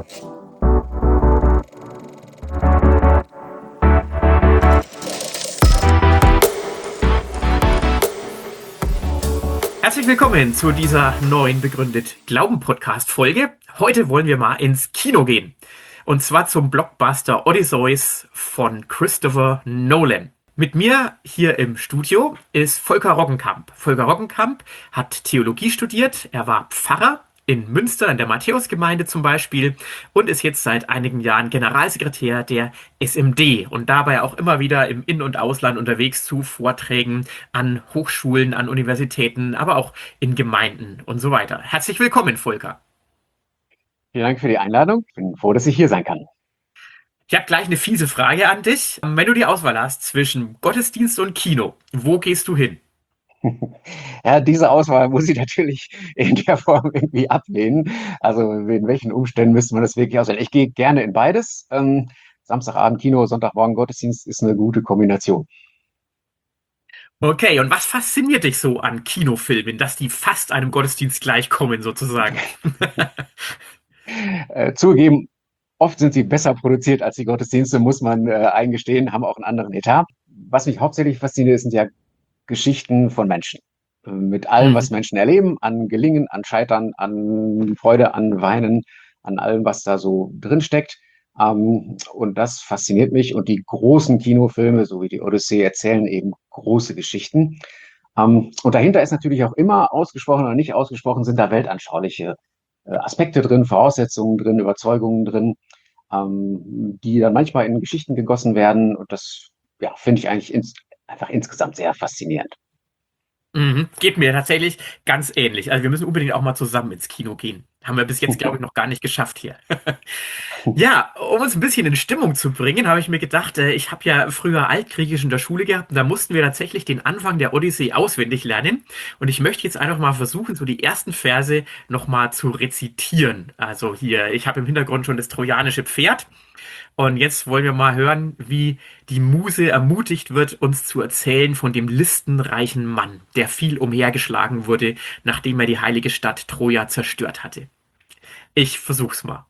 Herzlich willkommen zu dieser neuen Begründet Glauben Podcast Folge. Heute wollen wir mal ins Kino gehen. Und zwar zum Blockbuster Odysseus von Christopher Nolan. Mit mir hier im Studio ist Volker Roggenkamp. Volker Roggenkamp hat Theologie studiert. Er war Pfarrer in Münster, in der Matthäusgemeinde zum Beispiel, und ist jetzt seit einigen Jahren Generalsekretär der SMD und dabei auch immer wieder im In- und Ausland unterwegs zu Vorträgen an Hochschulen, an Universitäten, aber auch in Gemeinden und so weiter. Herzlich willkommen, Volker. Vielen Dank für die Einladung. Ich bin froh, dass ich hier sein kann. Ich habe gleich eine fiese Frage an dich. Wenn du die Auswahl hast zwischen Gottesdienst und Kino, wo gehst du hin? Ja, diese Auswahl muss ich natürlich in der Form irgendwie ablehnen. Also in welchen Umständen müsste man das wirklich auswählen? Ich gehe gerne in beides. Samstagabend Kino, Sonntagmorgen Gottesdienst ist eine gute Kombination. Okay, und was fasziniert dich so an Kinofilmen, dass die fast einem Gottesdienst gleichkommen, sozusagen? Zugegeben, oft sind sie besser produziert als die Gottesdienste, muss man eingestehen, haben auch einen anderen Etat. Was mich hauptsächlich fasziniert, sind ja Geschichten von Menschen. Mit allem, was Mhm. Menschen erleben, an Gelingen, an Scheitern, an Freude, an Weinen, an allem, was da so drin steckt. Und das fasziniert mich. Und die großen Kinofilme, so wie die Odyssee, erzählen eben große Geschichten. Und dahinter ist natürlich auch immer ausgesprochen oder nicht ausgesprochen, sind da weltanschauliche Aspekte drin, Voraussetzungen drin, Überzeugungen drin, die dann manchmal in Geschichten gegossen werden. Und das, ja, finde ich eigentlich einfach insgesamt sehr faszinierend. Mhm. Geht mir tatsächlich ganz ähnlich. Also wir müssen unbedingt auch mal zusammen ins Kino gehen. Haben wir bis jetzt, glaube ich, noch gar nicht geschafft hier. Ja, um uns ein bisschen in Stimmung zu bringen, habe ich mir gedacht, ich habe ja früher Altgriechisch in der Schule gehabt und da mussten wir tatsächlich den Anfang der Odyssee auswendig lernen. Und ich möchte jetzt einfach mal versuchen, so die ersten Verse nochmal zu rezitieren. Also hier, ich habe im Hintergrund schon das trojanische Pferd. Und jetzt wollen wir mal hören, wie die Muse ermutigt wird, uns zu erzählen von dem listenreichen Mann, der viel umhergeschlagen wurde, nachdem er die heilige Stadt Troja zerstört hatte. Ich versuch's mal.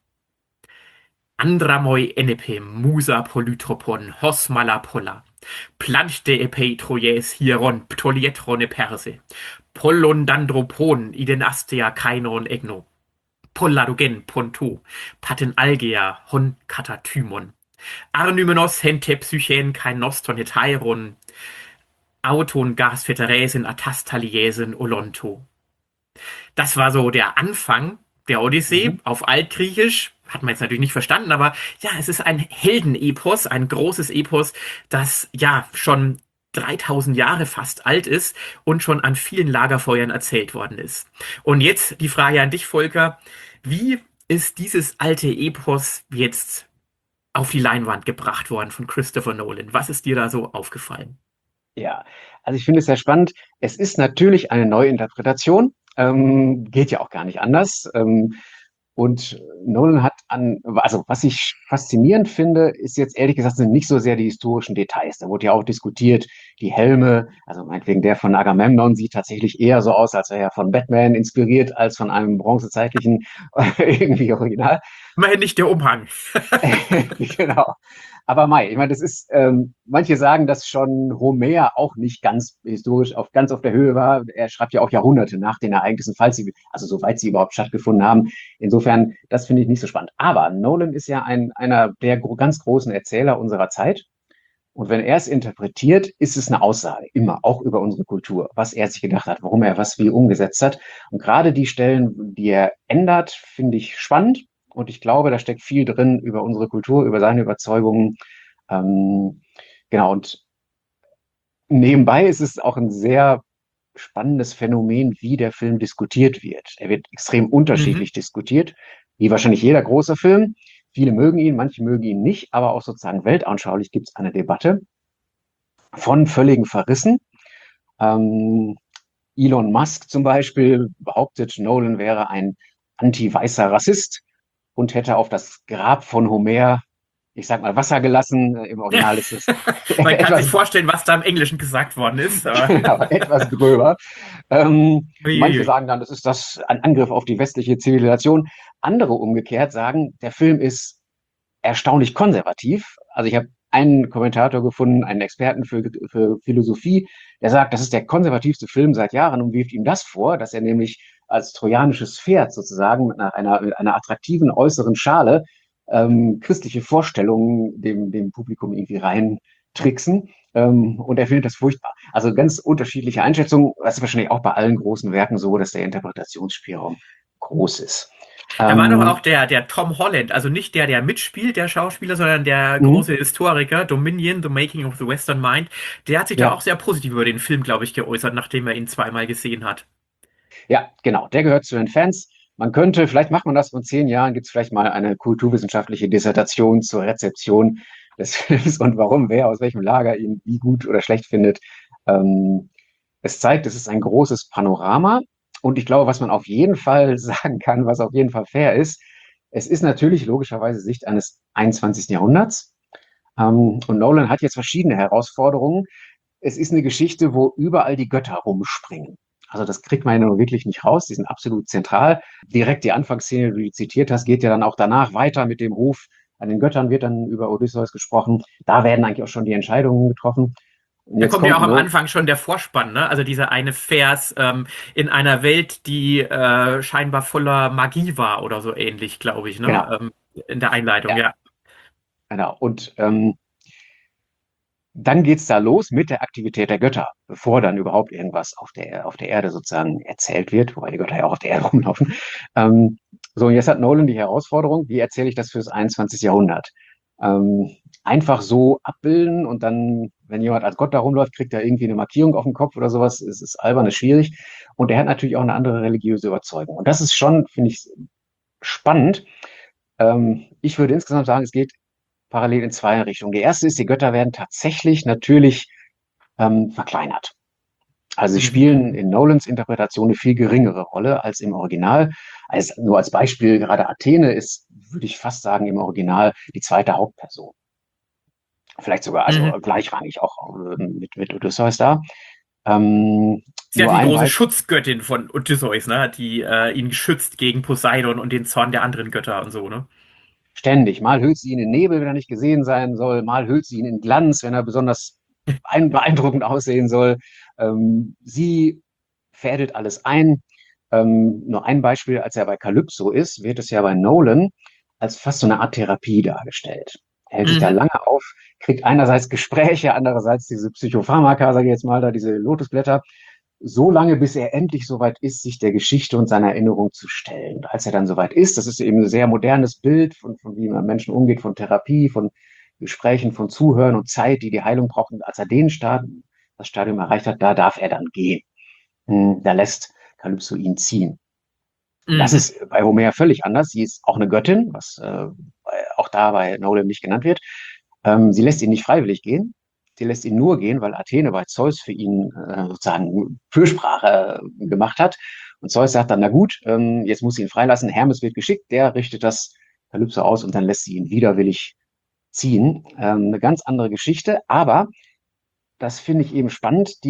Andramoi enepe musa polytropon hos malapolla. Planchte epei troies hieron ptolietrone perse. Pollon dandropon idenastea kainon egno. Polladogen ponto. Paten algea hon katatymon. Arnymenos hente psychen kainoston hetairon. Auton gas feteresin atastaliesin olonto. Das war so der Anfang der Odyssee Mhm. auf Altgriechisch. Hat man jetzt natürlich nicht verstanden, aber ja, es ist ein Heldenepos, ein großes Epos, das ja schon 3000 Jahre fast alt ist und schon an vielen Lagerfeuern erzählt worden ist. Und jetzt die Frage an dich, Volker. Wie ist dieses alte Epos jetzt auf die Leinwand gebracht worden von Christopher Nolan? Was ist dir da so aufgefallen? Ja, also ich finde es sehr spannend. Es ist natürlich eine Neuinterpretation, geht ja auch gar nicht anders. Und Nolan hat also was ich faszinierend finde, ist jetzt ehrlich gesagt, sind nicht so sehr die historischen Details. Da wurde ja auch diskutiert, die Helme, also meinetwegen der von Agamemnon sieht tatsächlich eher so aus, als wäre er von Batman inspiriert, als von einem bronzezeitlichen irgendwie Original. Immerhin nicht der Umhang. Genau. Aber Mai, ich meine, das ist, manche sagen, dass schon Homer auch nicht ganz historisch ganz auf der Höhe war. Er schreibt ja auch Jahrhunderte nach den Ereignissen, also soweit sie überhaupt stattgefunden haben. Insofern, das finde ich nicht so spannend. Aber Nolan ist ja einer der ganz großen Erzähler unserer Zeit. Und wenn er es interpretiert, ist es eine Aussage, immer, auch über unsere Kultur, was er sich gedacht hat, warum er was wie umgesetzt hat. Und gerade die Stellen, die er ändert, finde ich spannend. Und ich glaube, da steckt viel drin über unsere Kultur, über seine Überzeugungen. Ähm, genau, und nebenbei ist es auch ein sehr spannendes Phänomen, wie der Film diskutiert wird. Er wird extrem Mhm. unterschiedlich diskutiert, wie wahrscheinlich jeder große Film. Viele mögen ihn, manche mögen ihn nicht, aber auch sozusagen weltanschaulich gibt es eine Debatte von völligen Verrissen. Ähm, Elon Musk zum Beispiel behauptet, Nolan wäre ein anti-weißer Rassist und hätte auf das Grab von Homer ich sag mal, Wasser gelassen. Im Original ist es Man kann sich etwas, vorstellen, was da im Englischen gesagt worden ist. Aber genau, etwas gröber. Manche uiuiui. sagen dann, das ist das ein Angriff auf die westliche Zivilisation. Andere umgekehrt sagen, der Film ist erstaunlich konservativ. Also ich habe einen Kommentator gefunden, einen Experten für Philosophie, der sagt, das ist der konservativste Film seit Jahren und wirft ihm das vor, dass er nämlich als trojanisches Pferd sozusagen mit einer attraktiven äußeren Schale christliche Vorstellungen dem Publikum irgendwie reintricksen. Und er findet das furchtbar. Also ganz unterschiedliche Einschätzungen. Das ist wahrscheinlich auch bei allen großen Werken so, dass der Interpretationsspielraum groß ist. Da war doch auch Ähm, der Tom Holland, also nicht der mitspielt, der Schauspieler, sondern der mhm, große Historiker, Dominion, The Making of the Western Mind. Der hat sich da auch ja. sehr positiv über den Film, glaube ich, geäußert, nachdem er ihn zweimal gesehen hat. Ja, genau. Der gehört zu den Fans. Man könnte, vielleicht macht man das in 10 Jahren, gibt es vielleicht mal eine kulturwissenschaftliche Dissertation zur Rezeption des Films und warum, wer aus welchem Lager ihn wie gut oder schlecht findet. Ähm, Es zeigt, es ist ein großes Panorama. Und ich glaube, was man auf jeden Fall sagen kann, was auf jeden Fall fair ist, es ist natürlich logischerweise Sicht eines 21. Jahrhunderts. Und Nolan hat jetzt verschiedene Herausforderungen. Es ist eine Geschichte, wo überall die Götter rumspringen. Also das kriegt man ja nur wirklich nicht raus. Die sind absolut zentral. Direkt die Anfangsszene, die du zitiert hast, geht ja dann auch danach weiter mit dem Ruf an den Göttern, wird dann über Odysseus gesprochen. Da werden eigentlich auch schon die Entscheidungen getroffen. Und Da jetzt kommt ja kommt auch am No. Anfang schon der Vorspann, ne? Also dieser eine Vers in einer Welt, die scheinbar voller Magie war oder so ähnlich, glaube ich, ne? Genau, In der Einleitung, ja, ja. genau. Und dann geht's da los mit der Aktivität der Götter, bevor dann überhaupt irgendwas auf der Erde sozusagen erzählt wird, wobei die Götter ja auch auf der Erde rumlaufen. Ähm, so, und jetzt hat Nolan die Herausforderung, wie erzähle ich das fürs 21. Jahrhundert? Einfach so abbilden und dann, wenn jemand als Gott da rumläuft, kriegt er irgendwie eine Markierung auf dem Kopf oder sowas. Es ist albern, ist schwierig. Und er hat natürlich auch eine andere religiöse Überzeugung. Und das ist schon, finde ich, spannend. Ich würde insgesamt sagen, es geht parallel in zwei Richtungen. Die erste ist, die Götter werden tatsächlich natürlich verkleinert. Also sie Mhm. spielen in Nolans Interpretation eine viel geringere Rolle als im Original. Also nur als Beispiel, gerade Athene ist, würde ich fast sagen, im Original die zweite Hauptperson. Vielleicht sogar, also Mhm. gleichrangig auch mit Odysseus da. Ist ja Nur die ein große Beispiel. Schutzgöttin von Odysseus, ne? Die ihn schützt gegen Poseidon und den Zorn der anderen Götter und so, ne? Ständig. Mal hüllt sie ihn in Nebel, wenn er nicht gesehen sein soll. Mal hüllt sie ihn in Glanz, wenn er besonders beeindruckend aussehen soll. Sie fädelt alles ein. Nur ein Beispiel, als er bei Calypso ist, wird es ja bei Nolan als fast so eine Art Therapie dargestellt. Er hält sich da Mhm. lange auf, kriegt einerseits Gespräche, andererseits diese Psychopharmaka, sage ich jetzt mal, da diese Lotusblätter, so lange, bis er endlich soweit ist, sich der Geschichte und seiner Erinnerung zu stellen. Und als er dann soweit ist, das ist eben ein sehr modernes Bild von wie man Menschen umgeht, von Therapie, von Gesprächen, von Zuhören und Zeit, die die Heilung braucht. Und als er das Stadium erreicht hat, da darf er dann gehen. Da lässt Kalypso ihn ziehen. Das Mhm. ist bei Homer völlig anders. Sie ist auch eine Göttin, was auch da bei Nolan nicht genannt wird. Sie lässt ihn nicht freiwillig gehen. Sie lässt ihn nur gehen, weil Athene bei Zeus für ihn sozusagen Fürsprache gemacht hat. Und Zeus sagt dann, na gut, jetzt muss sie ihn freilassen. Hermes wird geschickt, der richtet das Kalypso aus und dann lässt sie ihn widerwillig ziehen. Eine ganz andere Geschichte, aber das finde ich eben spannend.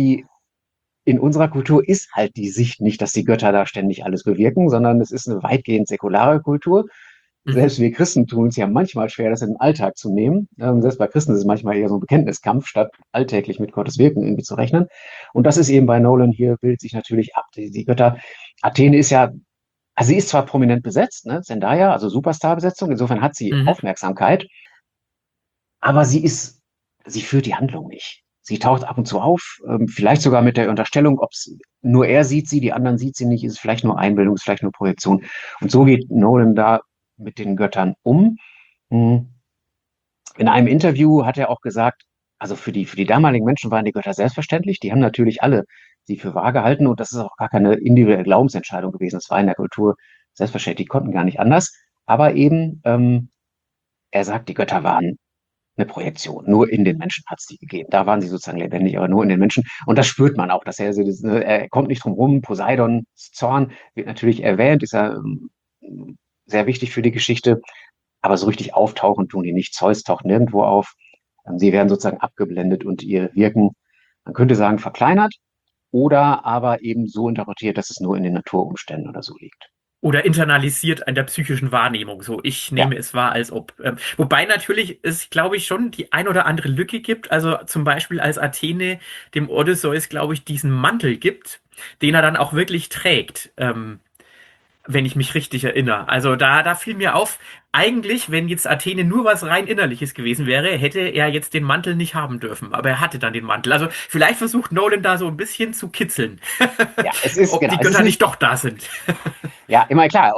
In unserer Kultur ist halt die Sicht nicht, dass die Götter da ständig alles bewirken, sondern es ist eine weitgehend säkulare Kultur. Mhm. Selbst wir Christen tun uns ja manchmal schwer, das in den Alltag zu nehmen. Selbst bei Christen ist es manchmal eher so ein Bekenntniskampf, statt alltäglich mit Gottes Wirken irgendwie zu rechnen. Und das ist eben bei Nolan hier, bildet sich natürlich ab. Die Götter, Athene ist ja, also sie ist zwar prominent besetzt, ne? Zendaya, also Superstar-Besetzung, insofern hat sie Mhm. Aufmerksamkeit, aber sie führt die Handlung nicht. Sie taucht ab und zu auf, vielleicht sogar mit der Unterstellung, ob es nur er sieht sie, die anderen sieht sie nicht, ist es vielleicht nur Einbildung, ist vielleicht nur Projektion. Und so geht Nolan da mit den Göttern um. Hm. In einem Interview hat er auch gesagt, also für die damaligen Menschen waren die Götter selbstverständlich. Die haben natürlich alle sie für wahr gehalten und das ist auch gar keine individuelle Glaubensentscheidung gewesen. Das war in der Kultur selbstverständlich. Die konnten gar nicht anders. Aber eben, er sagt, die Götter waren eine Projektion. Nur in den Menschen hat es die gegeben. Da waren sie sozusagen lebendig, aber nur in den Menschen. Und das spürt man auch, dass er kommt nicht drum rum. Poseidons Zorn wird natürlich erwähnt, ist ja sehr wichtig für die Geschichte. aber so richtig auftauchen tun die nicht. Zeus taucht nirgendwo auf. Sie werden sozusagen abgeblendet und ihr Wirken, man könnte sagen, verkleinert oder aber eben so interpretiert, dass es nur in den Naturumständen oder so liegt. Oder internalisiert an der psychischen Wahrnehmung. So, ich Ja. nehme es wahr, als ob. Wobei natürlich es, glaube ich, schon die ein oder andere Lücke gibt. Also zum Beispiel als Athene dem Odysseus, glaube ich, diesen Mantel gibt, den er dann auch wirklich trägt. Wenn ich mich richtig erinnere. Also da fiel mir auf, eigentlich, wenn jetzt Athene nur was rein Innerliches gewesen wäre, hätte er jetzt den Mantel nicht haben dürfen. Aber er hatte dann den Mantel. Also vielleicht versucht Nolan da so ein bisschen zu kitzeln, Ja, es ist, ob genau, die es ist Götter nicht nicht, doch da sind. ja, immer klar,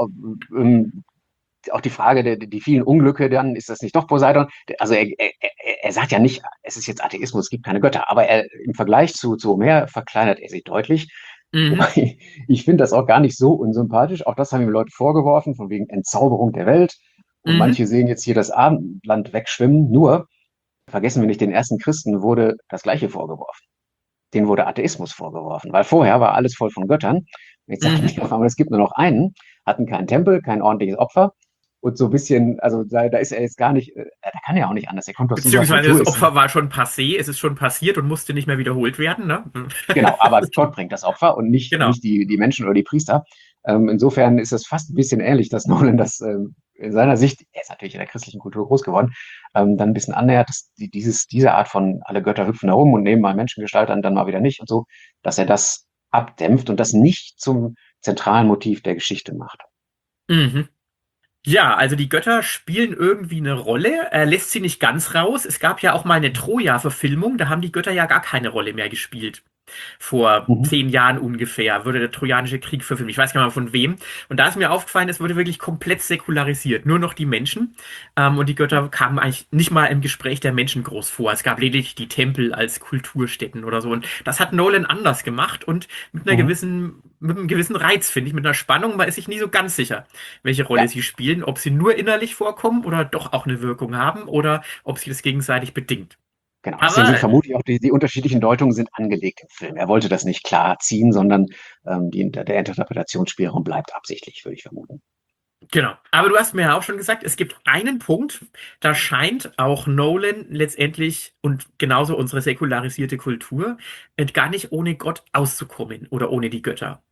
auch die Frage die vielen Unglücke, dann ist das nicht doch Poseidon. Also er sagt ja nicht, es ist jetzt Atheismus, es gibt keine Götter, aber im Vergleich zu Homer verkleinert er sie deutlich. Mhm. Wobei ich finde das auch gar nicht so unsympathisch. Auch das haben ihm Leute vorgeworfen, von wegen Entzauberung der Welt. Und Mhm. manche sehen jetzt hier das Abendland wegschwimmen. Nur, vergessen wir nicht, den ersten Christen wurde das Gleiche vorgeworfen. Denen wurde Atheismus vorgeworfen, weil vorher war alles voll von Göttern. Und jetzt sagen Mhm. die auf einmal, es gibt nur noch einen, hatten keinen Tempel, kein ordentliches Opfer. Und so ein bisschen, also da ist er jetzt gar nicht, da kann er auch nicht anders. Er kommt aus dieser Beziehungsweise Kultur, das ist, Opfer war schon passé, es ist schon passiert und musste nicht mehr wiederholt werden, ne? genau, aber Gott bringt das Opfer und Genau. nicht die Menschen oder die Priester. Insofern ist es fast ein bisschen ähnlich, dass Nolan das in seiner Sicht, er ist natürlich in der christlichen Kultur groß geworden, dann ein bisschen annähert, dass diese Art von alle Götter hüpfen herum und nehmen mal Menschengestalt an, dann mal wieder nicht und so, dass er das abdämpft und das nicht zum zentralen Motiv der Geschichte macht. Mhm. Ja, also die Götter spielen irgendwie eine Rolle. Er lässt sie nicht ganz raus. Es gab ja auch mal eine Troja-Verfilmung, da haben die Götter ja gar keine Rolle mehr gespielt. Vor Mhm. 10 Jahren ungefähr wurde der Trojanische Krieg verfilmt. Ich weiß gar nicht mehr von wem. Und da ist mir aufgefallen, es wurde wirklich komplett säkularisiert. Nur noch die Menschen. Und die Götter kamen eigentlich nicht mal im Gespräch der Menschen groß vor. Es gab lediglich die Tempel als Kulturstätten oder so. Und das hat Nolan anders gemacht und Mhm. mit einem gewissen Reiz, finde ich, mit einer Spannung. Man ist sich nie so ganz sicher, welche Rolle Ja, sie spielen, ob sie nur innerlich vorkommen oder doch auch eine Wirkung haben oder ob sich das gegenseitig bedingt. genau. Deswegen sind Aber vermutlich auch die unterschiedlichen Deutungen sind angelegt im Film. Er wollte das nicht klar ziehen, sondern der Interpretationsspielraum bleibt absichtlich, würde ich vermuten. genau. Aber du hast mir ja auch schon gesagt, es gibt einen Punkt, da scheint auch Nolan letztendlich und genauso unsere säkularisierte Kultur gar nicht ohne Gott auszukommen oder ohne die Götter.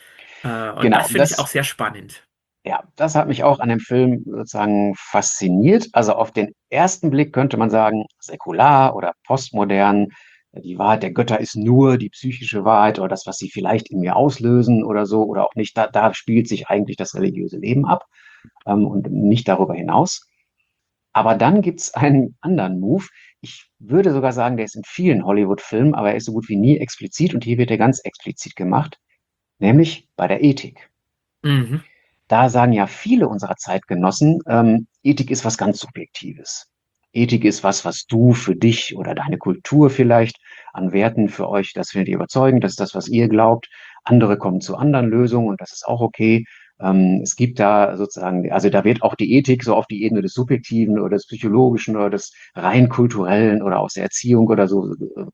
Und das Genau, finde ich auch sehr spannend. ja, das hat mich auch an dem Film sozusagen fasziniert. Also auf den ersten Blick könnte man sagen, säkular oder postmodern. Die Wahrheit der Götter ist nur die psychische Wahrheit oder das, was sie vielleicht in mir auslösen oder so oder auch nicht. Da spielt sich eigentlich das religiöse Leben ab und nicht darüber hinaus. Aber dann gibt's einen anderen Move. Ich würde sogar sagen, der ist in vielen Hollywood-Filmen, aber er ist so gut wie nie explizit und hier wird er ganz explizit gemacht, nämlich bei der Ethik. Mhm. Da sagen ja viele unserer Zeitgenossen, Ethik ist was ganz Subjektives. Ethik ist was, was du für dich oder deine Kultur vielleicht an Werten für euch, das findet ihr überzeugend, das ist das, was ihr glaubt. Andere kommen zu anderen Lösungen und das ist auch okay. Es gibt da sozusagen, also da wird auch die Ethik so auf die Ebene des Subjektiven oder des Psychologischen oder des rein kulturellen oder aus der Erziehung oder so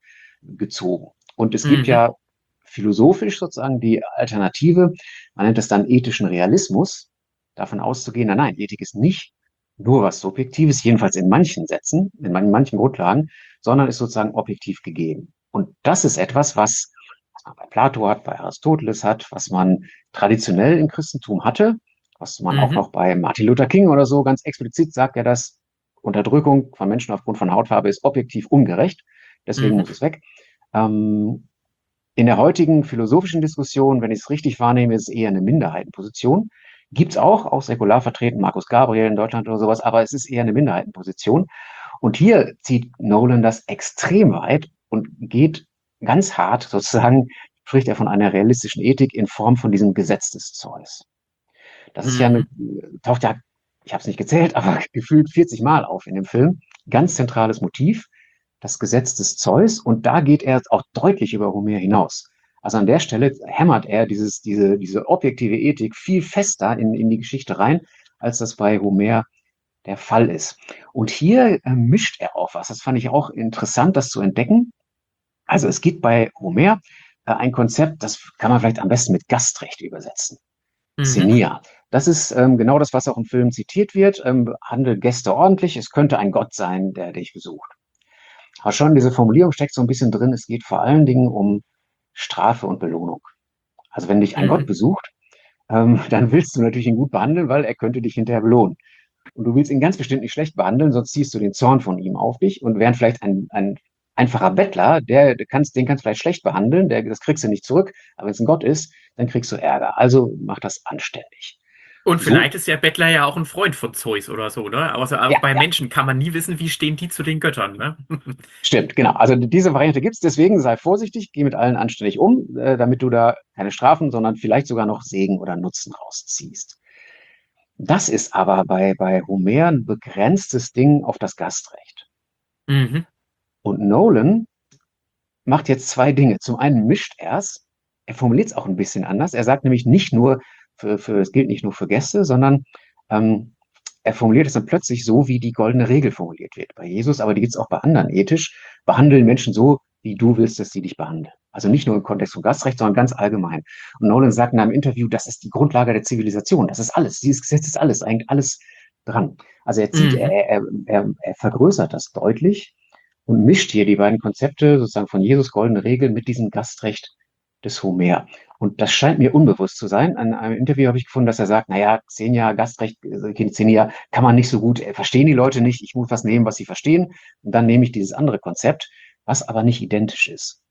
gezogen. Und es gibt Mhm. ja philosophisch sozusagen die Alternative, man nennt es dann ethischen Realismus, davon auszugehen, nein, Ethik ist nicht nur was Subjektives, jedenfalls in manchen Sätzen, in manchen Grundlagen, sondern ist sozusagen objektiv gegeben. Und das ist etwas, was man bei Plato hat, bei Aristoteles hat, was man traditionell im Christentum hatte, was man auch Mhm. noch bei Martin Luther King oder so ganz explizit sagt, er das, Unterdrückung von Menschen aufgrund von Hautfarbe ist objektiv ungerecht, deswegen Mhm. muss es weg. Ähm, in der heutigen philosophischen Diskussion, wenn ich es richtig wahrnehme, ist es eher eine Minderheitenposition. Gibt es auch säkular vertreten, Markus Gabriel in Deutschland oder sowas, aber es ist eher eine Minderheitenposition. Und hier zieht Nolan das extrem weit und geht ganz hart sozusagen, spricht er von einer realistischen Ethik in Form von diesem Gesetz des Zeus. Das ist ja Mhm. taucht ja, ich habe es nicht gezählt, aber gefühlt 40 Mal auf in dem Film. Ganz zentrales Motiv, das Gesetz des Zeus. Und da geht er auch deutlich über Homer hinaus. Also an der Stelle hämmert er diese objektive Ethik viel fester in die Geschichte rein, als das bei Homer der Fall ist. Und hier mischt er auch was. Das fand ich auch interessant, das zu entdecken. Also es gibt bei Homer ein Konzept, das kann man vielleicht am besten mit Gastrecht übersetzen. Mhm. Xenia. Das ist genau das, was auch im Film zitiert wird. Handle Gäste ordentlich, es könnte ein Gott sein, der dich besucht. Aber schon diese Formulierung steckt so ein bisschen drin, es geht vor allen Dingen um Strafe und Belohnung. Also wenn dich ein Gott Mhm. besucht, dann willst du natürlich ihn gut behandeln, weil er könnte dich hinterher belohnen. Und du willst ihn ganz bestimmt nicht schlecht behandeln, sonst ziehst du den Zorn von ihm auf dich. Und während vielleicht ein einfacher Bettler, den kannst du vielleicht schlecht behandeln, das kriegst du nicht zurück. Aber wenn es ein Gott ist, dann kriegst du Ärger. Also mach das anständig. Und So, vielleicht ist der Bettler ja auch ein Freund von Zeus oder so, ne? Aber ja, bei ja, Menschen kann man nie wissen, wie stehen die zu den Göttern, ne? stimmt, genau. Also diese Variante gibt's. Deswegen sei vorsichtig, geh mit allen anständig um, damit du da keine Strafen, sondern vielleicht sogar noch Segen oder Nutzen rausziehst. Das ist aber bei Homer ein begrenztes Ding auf das Gastrecht. Mhm. Und Nolan macht jetzt zwei Dinge. Zum einen mischt er es, er formuliert es auch ein bisschen anders. Er sagt nämlich nicht nur, es gilt nicht nur für Gäste, sondern ähm, er formuliert es dann plötzlich so, wie die goldene Regel formuliert wird bei Jesus, aber die gibt es auch bei anderen ethisch. Behandeln Menschen so, wie du willst, dass sie dich behandeln. Also nicht nur im Kontext von Gastrecht, sondern ganz allgemein. Und Nolan sagt in einem Interview, das ist die Grundlage der Zivilisation. Das ist alles. Dieses Gesetz ist alles, eigentlich alles dran. Also Mhm. er vergrößert das deutlich und mischt hier die beiden Konzepte sozusagen von Jesus goldene Regel mit diesem Gastrecht des Homer. Und das scheint mir unbewusst zu sein. In einem Interview habe ich gefunden, dass er sagt, naja, Xenia, Gastrecht, Xenia kann man nicht so gut, verstehen die Leute nicht, ich muss was nehmen, was sie verstehen. Und dann nehme ich dieses andere Konzept, was aber nicht identisch ist.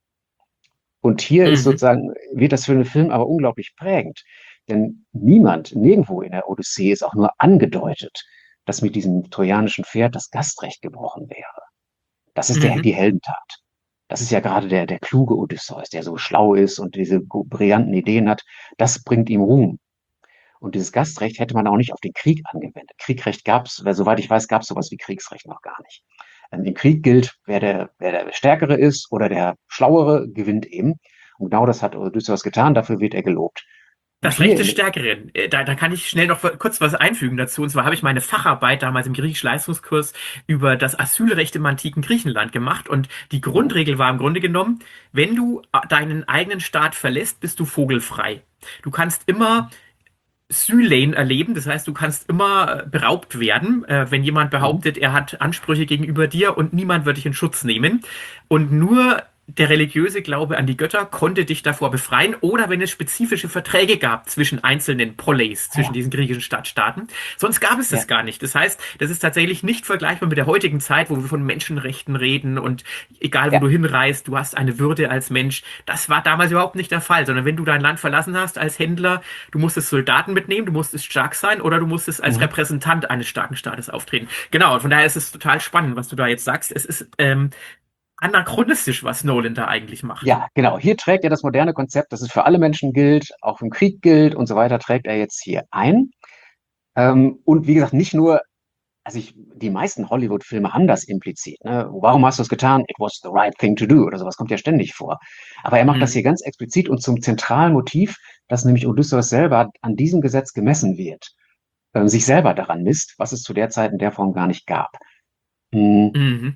Und hier ist Mhm. sozusagen, wird das für den Film aber unglaublich prägend. Denn niemand, nirgendwo in der Odyssee ist auch nur angedeutet, dass mit diesem trojanischen Pferd das Gastrecht gebrochen wäre. Das ist Mhm. die Heldentat. Das ist ja gerade der kluge Odysseus, der so schlau ist und diese brillanten Ideen hat. Das bringt ihm Ruhm. Und dieses Gastrecht hätte man auch nicht auf den Krieg angewendet. Kriegrecht gab es, soweit ich weiß, gab es sowas wie Kriegsrecht noch gar nicht. Im Krieg gilt, wer der Stärkere ist oder der Schlauere, gewinnt eben. Und genau das hat Odysseus getan, dafür wird er gelobt. Und Das hier Recht des in, Stärkeren. Da kann ich schnell noch kurz was einfügen dazu. Und zwar habe ich meine Facharbeit damals im Griechisch-Leistungskurs über das Asylrecht im antiken Griechenland gemacht. Und die oh, Grundregel war im Grunde genommen, wenn du deinen eigenen Staat verlässt, bist du vogelfrei. Du kannst immer Sylein erleben, das heißt, du kannst immer beraubt werden, wenn jemand mhm, behauptet, er hat Ansprüche gegenüber dir und niemand wird dich in Schutz nehmen. Und nur der religiöse Glaube an die Götter konnte dich davor befreien oder wenn es spezifische Verträge gab zwischen einzelnen Poleis, zwischen ja, diesen griechischen Stadtstaaten. Sonst gab es das ja, gar nicht. Das heißt, das ist tatsächlich nicht vergleichbar mit der heutigen Zeit, wo wir von Menschenrechten reden und egal wo ja, du hinreist, du hast eine Würde als Mensch. Das war damals überhaupt nicht der Fall, sondern wenn du dein Land verlassen hast als Händler, du musstest Soldaten mitnehmen, du musstest stark sein oder du musstest als mhm. Repräsentant eines starken Staates auftreten. Genau, und von daher ist es total spannend, was du da jetzt sagst. Es ist anachronistisch, was Nolan da eigentlich macht. Ja, genau. Hier trägt er das moderne Konzept, dass es für alle Menschen gilt, auch im Krieg gilt und so weiter, trägt er jetzt hier ein. Und wie gesagt, nicht nur, die meisten Hollywood-Filme haben das implizit. Ne? Warum hast du es getan? It was the right thing to do oder sowas kommt ja ständig vor. Aber er macht das Mhm. hier ganz explizit und zum zentralen Motiv, dass nämlich Odysseus selber an diesem Gesetz gemessen wird, sich selber daran misst, was es zu der Zeit in der Form gar nicht gab. Hm. Mhm.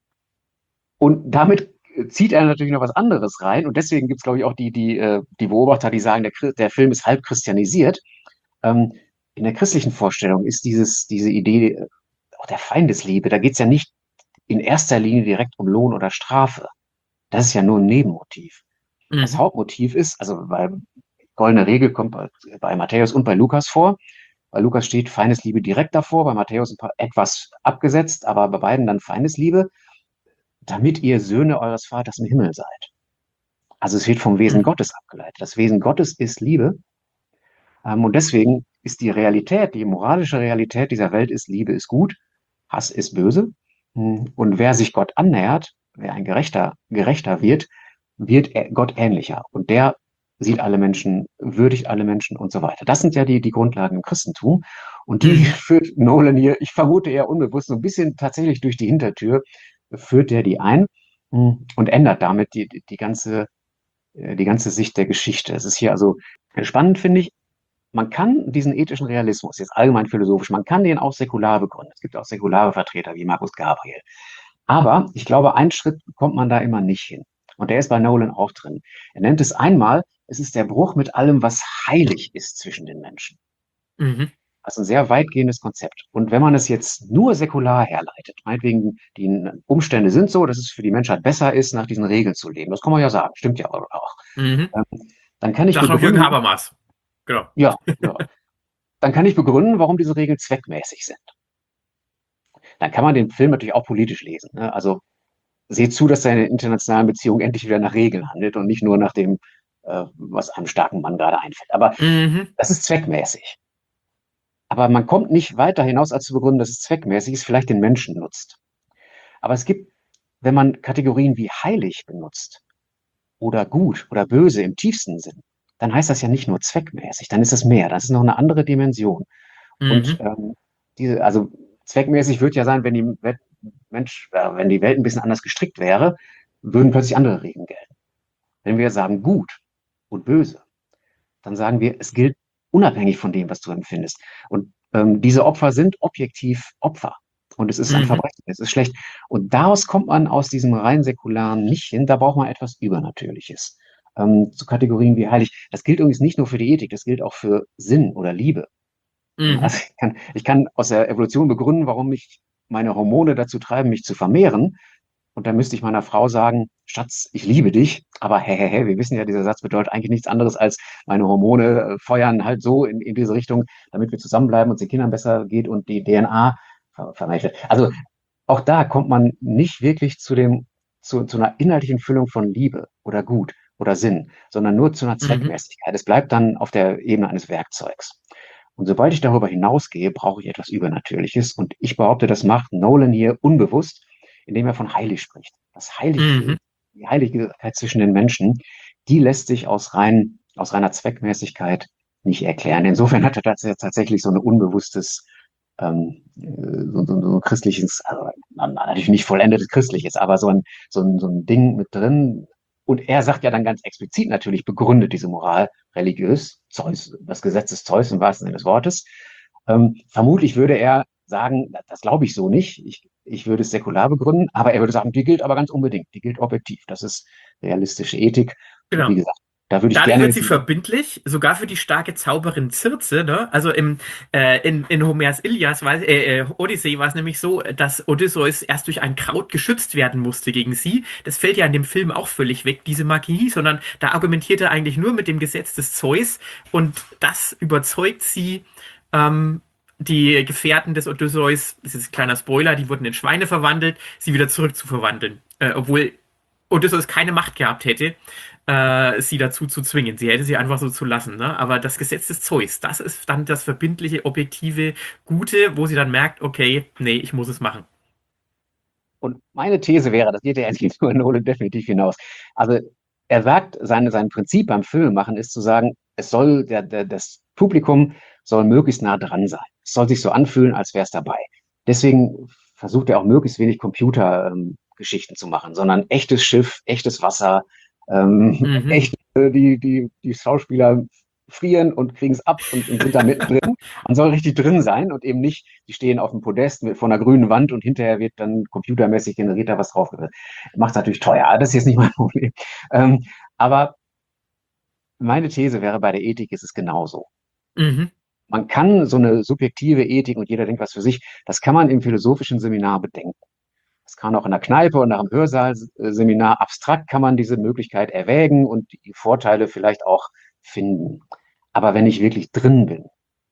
Und damit zieht er natürlich noch was anderes rein. Und deswegen gibt es, glaube ich, auch die Beobachter, die sagen, der Film ist halb christianisiert. Ähm, in der christlichen Vorstellung ist diese Idee auch der Feindesliebe, da geht es ja nicht in erster Linie direkt um Lohn oder Strafe. Das ist ja nur ein Nebenmotiv. Das Mhm. Hauptmotiv ist, also Goldene Regel kommt bei Matthäus und bei Lukas vor. Bei Lukas steht Feindesliebe direkt davor, bei Matthäus etwas abgesetzt, aber bei beiden dann Feindesliebe, damit ihr Söhne eures Vaters im Himmel seid. Also es wird vom Wesen Mhm. Gottes abgeleitet. Das Wesen Gottes ist Liebe. Und deswegen ist die Realität, die moralische Realität dieser Welt ist, Liebe ist gut, Hass ist böse. Und wer sich Gott annähert, wer ein Gerechter wird, wird Gott ähnlicher. Und der sieht alle Menschen, würdigt alle Menschen und so weiter. Das sind ja die Grundlagen im Christentum. Und die Mhm. führt Nolan hier, ich vermute eher unbewusst, so ein bisschen tatsächlich durch die Hintertür, führt er die ein und ändert damit die ganze Sicht der Geschichte. Es ist hier also spannend, finde ich. Man kann diesen ethischen Realismus, jetzt allgemein philosophisch, man kann den auch säkular begründen. Es gibt auch säkulare Vertreter wie Markus Gabriel. Aber ich glaube, einen Schritt kommt man da immer nicht hin. Und der ist bei Nolan auch drin. Er nennt es einmal, es ist der Bruch mit allem, was heilig ist zwischen den Menschen. Mhm. Also ein sehr weitgehendes Konzept. Und wenn man es jetzt nur säkular herleitet, meinetwegen, die Umstände sind so, dass es für die Menschheit besser ist, nach diesen Regeln zu leben. Das kann man ja sagen, stimmt ja auch. Mhm. Ähm, Dann kann ich Sag noch Jürgen begründen, Habermas. Genau. ja, dann kann ich begründen, warum diese Regeln zweckmäßig sind. Dann kann man den Film natürlich auch politisch lesen. Ne? Also seht zu, dass seine internationalen Beziehungen endlich wieder nach Regeln handelt und nicht nur nach dem, was einem starken Mann gerade einfällt. Aber Mhm. das ist zweckmäßig. Aber man kommt nicht weiter hinaus, als zu begründen, dass es zweckmäßig ist, vielleicht den Menschen nutzt. Aber es gibt, wenn man Kategorien wie heilig benutzt oder gut oder böse im tiefsten Sinn, dann heißt das ja nicht nur zweckmäßig, dann ist es mehr, das ist noch eine andere Dimension. Und Mhm. also zweckmäßig wird ja sein, wenn die wenn die Welt ein bisschen anders gestrickt wäre, würden plötzlich andere Regeln gelten. Wenn wir sagen gut und böse, dann sagen wir, es gilt unabhängig von dem, was du empfindest. Und diese Opfer sind objektiv Opfer. Und es ist ein Mhm. Verbrechen, es ist schlecht. Und daraus kommt man aus diesem rein säkularen nicht hin. Da braucht man etwas Übernatürliches. Zu Kategorien wie heilig. Das gilt übrigens nicht nur für die Ethik, das gilt auch für Sinn oder Liebe. Mhm. Also ich kann aus der Evolution begründen, warum mich meine Hormone dazu treiben, mich zu vermehren. Und dann müsste ich meiner Frau sagen, Schatz, ich liebe dich. Aber wir wissen ja, dieser Satz bedeutet eigentlich nichts anderes als meine Hormone feuern halt so in diese Richtung, damit wir zusammenbleiben und es den Kindern besser geht und die DNA vermehrt wird. Also auch da kommt man nicht wirklich zu einer inhaltlichen Füllung von Liebe oder Gut oder Sinn, sondern nur zu einer Mhm. Zweckmäßigkeit. Es bleibt dann auf der Ebene eines Werkzeugs. Und sobald ich darüber hinausgehe, brauche ich etwas Übernatürliches. Und ich behaupte, das macht Nolan hier unbewusst, indem er von heilig spricht. Das Heilig, Mhm. die Heiligkeit zwischen den Menschen, die lässt sich aus reiner Zweckmäßigkeit nicht erklären. Insofern hat er tatsächlich so ein unbewusstes, so ein christliches, also natürlich nicht vollendetes christliches, aber so ein Ding mit drin. Und er sagt ja dann ganz explizit natürlich, begründet diese Moral religiös, Zeus, das Gesetz des Zeus im wahrsten Sinne des Wortes. Vermutlich würde er sagen, das glaube ich so nicht. Ich würde es säkular begründen, aber er würde sagen, die gilt aber ganz unbedingt, die gilt objektiv. Das ist realistische Ethik. Und Genau. wie gesagt, da würde ich Dadurch gerne wird sie wissen, verbindlich, sogar für die starke Zauberin Circe, ne? Also in Homers Odyssee war es nämlich so, dass Odysseus erst durch ein Kraut geschützt werden musste gegen sie. Das fällt ja in dem Film auch völlig weg, diese Magie, sondern da argumentiert er eigentlich nur mit dem Gesetz des Zeus und das überzeugt sie, die Gefährten des Odysseus, das ist ein kleiner Spoiler, die wurden in Schweine verwandelt, sie wieder zurückzuverwandeln. Obwohl Odysseus keine Macht gehabt hätte, sie dazu zu zwingen. Sie hätte sie einfach so zu lassen. Ne? Aber das Gesetz des Zeus, das ist dann das verbindliche, objektive, Gute, wo sie dann merkt, okay, nee, ich muss es machen. und meine These wäre, das geht ja endlich nur in Nolan definitiv hinaus. Also er sagt, sein Prinzip beim Filmemachen ist zu sagen, es soll, das Publikum soll möglichst nah dran sein. Es soll sich so anfühlen, als wäre es dabei. Deswegen versucht er auch möglichst wenig Computergeschichten zu machen, sondern echtes Schiff, echtes Wasser, Mhm. echt, die Schauspieler frieren und kriegen es ab und sind da mittendrin. Man soll richtig drin sein und eben nicht, die stehen auf dem Podest vor einer grünen Wand und hinterher wird dann computermäßig generiert da was drauf. Macht es natürlich teuer, das ist jetzt nicht mein Problem. Aber meine These wäre, bei der Ethik ist es genauso. Mhm. Man kann so eine subjektive Ethik und jeder denkt was für sich, das kann man im philosophischen Seminar bedenken. Das kann auch in der Kneipe und nach dem Hörsaal-Seminar abstrakt kann man diese Möglichkeit erwägen und die Vorteile vielleicht auch finden. Aber wenn ich wirklich drin bin,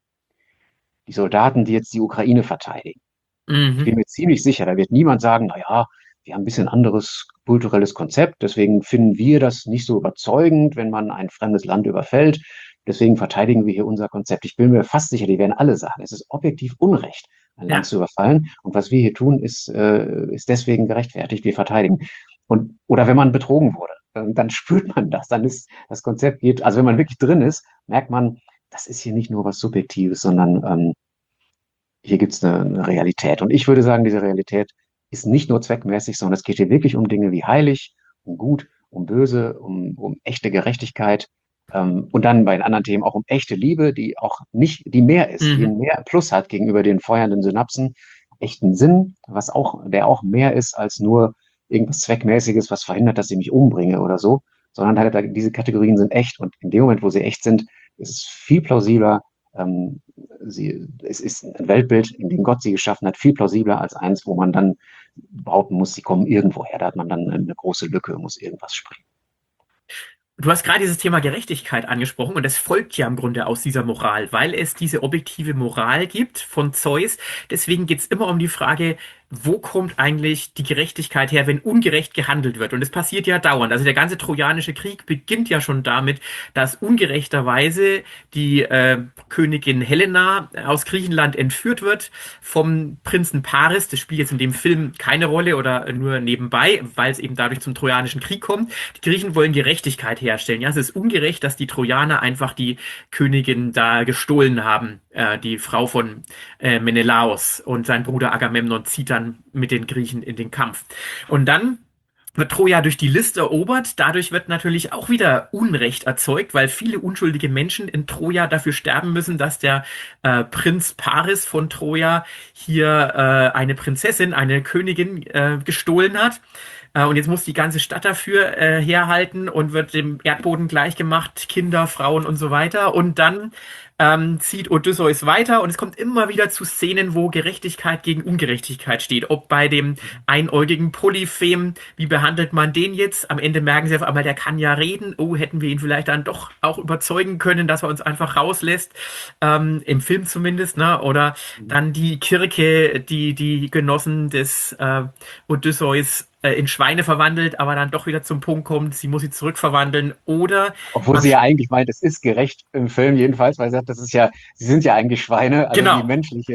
die Soldaten, die jetzt die Ukraine verteidigen, ich Mhm. bin mir ziemlich sicher, da wird niemand sagen, na ja, wir haben ein bisschen anderes kulturelles Konzept, deswegen finden wir das nicht so überzeugend, wenn man ein fremdes Land überfällt. Deswegen verteidigen wir hier unser Konzept. Ich bin mir fast sicher, die werden alle sagen, es ist objektiv Unrecht, ein Land Ja. zu überfallen. Und was wir hier tun, ist deswegen gerechtfertigt. Wir verteidigen. Oder wenn man betrogen wurde, dann spürt man das. Dann ist das Konzept geht, also wenn man wirklich drin ist, merkt man, das ist hier nicht nur was Subjektives, sondern hier gibt es eine Realität. Und ich würde sagen, diese Realität ist nicht nur zweckmäßig, sondern es geht hier wirklich um Dinge wie heilig, um gut, um böse, um echte Gerechtigkeit. Und dann bei den anderen Themen auch um echte Liebe, die auch nicht, die mehr ist, die Mhm. ein mehr Plus hat gegenüber den feuernden Synapsen, echten Sinn, der auch mehr ist als nur irgendwas Zweckmäßiges, was verhindert, dass ich mich umbringe oder so, sondern halt, diese Kategorien sind echt und in dem Moment, wo sie echt sind, ist es viel plausibler, ähm, es ist ein Weltbild, in dem Gott sie geschaffen hat, viel plausibler als eins, wo man dann behaupten muss, sie kommen irgendwoher. Da hat man dann eine große Lücke, muss irgendwas springen. Du hast gerade dieses Thema Gerechtigkeit angesprochen und es folgt ja im Grunde aus dieser Moral, weil es diese objektive Moral gibt von Zeus. Deswegen geht es immer um die Frage, wo kommt eigentlich die Gerechtigkeit her, wenn ungerecht gehandelt wird? Und es passiert ja dauernd. Also der ganze Trojanische Krieg beginnt ja schon damit, dass ungerechterweise die Königin Helena aus Griechenland entführt wird vom Prinzen Paris. Das spielt jetzt in dem Film keine Rolle oder nur nebenbei, weil es eben dadurch zum Trojanischen Krieg kommt. Die Griechen wollen Gerechtigkeit herstellen. Ja, es ist ungerecht, dass die Trojaner einfach die Königin da gestohlen haben, die Frau von Menelaos, und sein Bruder Agamemnon zieht dann mit den Griechen in den Kampf. Und dann wird Troja durch die List erobert. Dadurch wird natürlich auch wieder Unrecht erzeugt, weil viele unschuldige Menschen in Troja dafür sterben müssen, dass der Prinz Paris von Troja hier eine Prinzessin, eine Königin gestohlen hat. Und jetzt muss die ganze Stadt dafür herhalten und wird dem Erdboden gleichgemacht, Kinder, Frauen und so weiter. Und dann zieht Odysseus weiter und es kommt immer wieder zu Szenen, wo Gerechtigkeit gegen Ungerechtigkeit steht. Ob bei dem einäugigen Polyphem, wie behandelt man den jetzt? Am Ende merken sie auf einmal, der kann ja reden. Oh, hätten wir ihn vielleicht dann doch auch überzeugen können, dass er uns einfach rauslässt. Im Film zumindest, ne? Oder dann die Kirche, die Genossen des Odysseus in Schweine verwandelt, aber dann doch wieder zum Punkt kommt, sie muss sie zurückverwandeln. Oder Obwohl man, sie ja eigentlich meint, es ist gerecht im Film jedenfalls, weil sie sagt, das ist ja, sie sind ja eigentlich Schweine, also genau.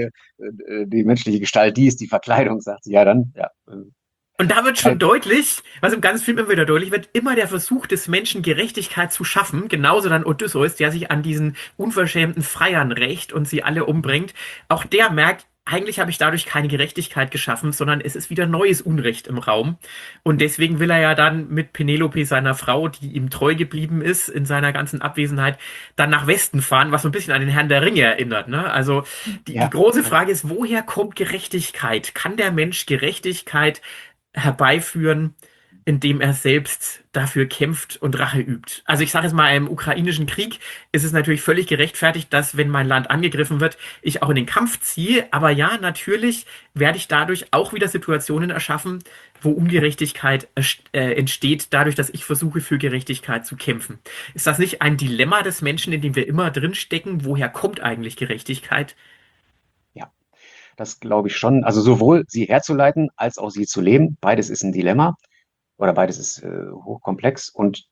die menschliche Gestalt, die ist die Verkleidung, sagt sie ja dann, ja. Und da wird schon Halt, deutlich, was im ganzen Film immer wieder deutlich wird, immer der Versuch des Menschen, Gerechtigkeit zu schaffen. Genauso dann Odysseus, der sich an diesen unverschämten Freiern rächt und sie alle umbringt. Auch der merkt, eigentlich habe ich dadurch keine Gerechtigkeit geschaffen, sondern es ist wieder neues Unrecht im Raum. Und deswegen will er ja dann mit Penelope, seiner Frau, die ihm treu geblieben ist, in seiner ganzen Abwesenheit, dann nach Westen fahren, was so ein bisschen an den Herrn der Ringe erinnert, ne? Also die ja, große Frage ist, woher kommt Gerechtigkeit? Kann der Mensch Gerechtigkeit herbeiführen, indem er selbst dafür kämpft und Rache übt? Also ich sage jetzt mal, im ukrainischen Krieg ist es natürlich völlig gerechtfertigt, dass, wenn mein Land angegriffen wird, ich auch in den Kampf ziehe. Aber ja, natürlich werde ich dadurch auch wieder Situationen erschaffen, wo Ungerechtigkeit entsteht, dadurch, dass ich versuche, für Gerechtigkeit zu kämpfen. Ist das nicht ein Dilemma des Menschen, in dem wir immer drin stecken? Woher kommt eigentlich Gerechtigkeit? ja, das glaube ich schon. Also sowohl sie herzuleiten als auch sie zu leben, beides ist ein Dilemma oder beides ist hochkomplex und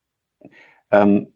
ähm,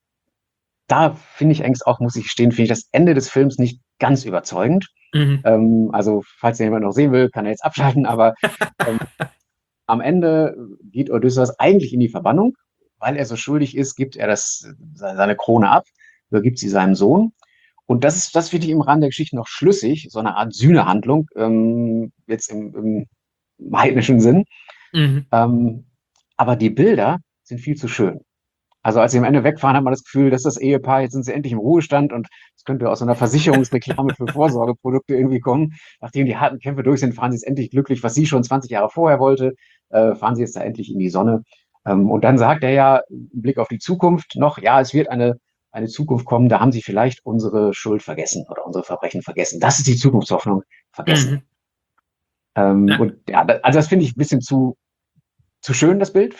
da finde ich eigentlich auch, muss ich stehen, finde ich das Ende des Films nicht ganz überzeugend. Mhm. Also, falls den jemand noch sehen will, kann er jetzt abschalten, aber ähm, am Ende geht Odysseus eigentlich in die Verbannung, weil er so schuldig ist, gibt er seine Krone ab, übergibt sie seinem Sohn. Und das finde ich im Rahmen der Geschichte noch schlüssig, so eine Art Sühnehandlung, jetzt im heidnischen Sinn. Mhm. Ähm, aber die Bilder sind viel zu schön. Also als sie am Ende wegfahren, hat man das Gefühl, dass das Ehepaar, jetzt sind sie endlich im Ruhestand und es könnte aus so einer Versicherungsreklame für Vorsorgeprodukte irgendwie kommen. Nachdem die harten Kämpfe durch sind, fahren sie jetzt endlich glücklich, was sie schon 20 Jahre vorher wollte, fahren sie jetzt da endlich in die Sonne. Und dann sagt er ja, im Blick auf die Zukunft noch, ja, es wird eine Zukunft kommen, da haben sie vielleicht unsere Schuld vergessen oder unsere Verbrechen vergessen. Das ist die Zukunftshoffnung, vergessen. Mhm. Ja. Und ja, also das finde ich ein bisschen zu schön, das Bild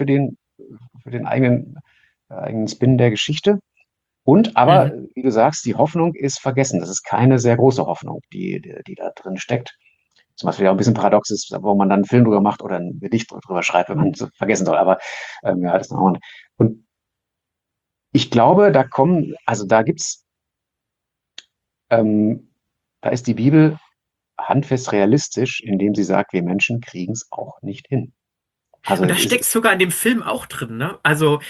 für den eigenen Spin der Geschichte. Und aber, Mhm. wie du sagst, die Hoffnung ist vergessen. Das ist keine sehr große Hoffnung, die da drin steckt. Zum Beispiel auch ein bisschen paradox ist, wo man dann einen Film drüber macht oder ein Gedicht drüber schreibt, wenn man es vergessen soll. Aber ja, das ist noch. Und ich glaube, also da gibt's, ähm, da ist die Bibel handfest realistisch, indem sie sagt, wir Menschen kriegen es auch nicht hin. Also Und es das steckt ist, sogar in dem Film auch drin, ne? Also,